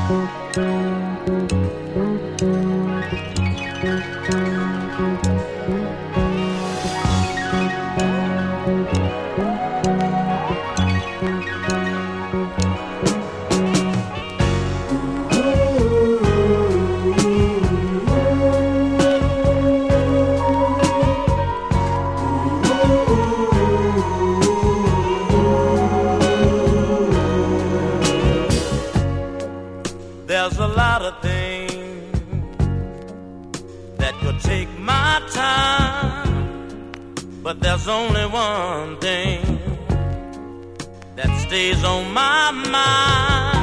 There's a lot of things that could take my time, but there's only one thing that stays on my mind.